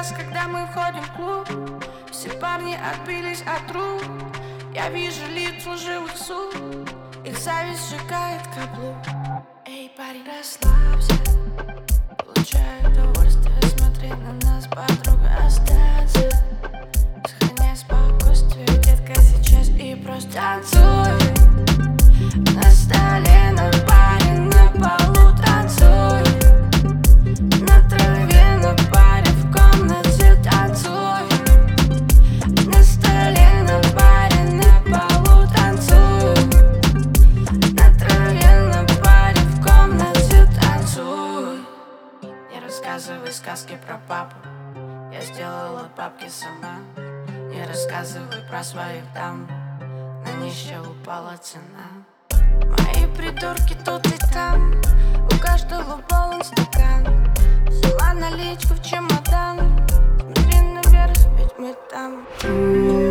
раз, когда мы входим в клуб, все парни отбились от рук. Я вижу лица лживых сук, их зависть сжигает каблук. Эй, парень, расслабься, получай удовольствие, смотри на нас, подруга, остаться. Сохраняй спокойствие, детка, сейчас и просто танцуй. На столе, на баре, на полу танцуй. На траве, на баре, в комнате танцуй. На столе, на баре, на полу танцуй. На траве, на баре, в комнате танцуй. Не рассказывай сказки про папу, я сделала бабки сама. Не рассказывай про своих дам, на них еще упала цена. Мои придурки тут и там, у каждого полон стакан. Взяла наличку в чемодан, смотри наверх, ведь мы там.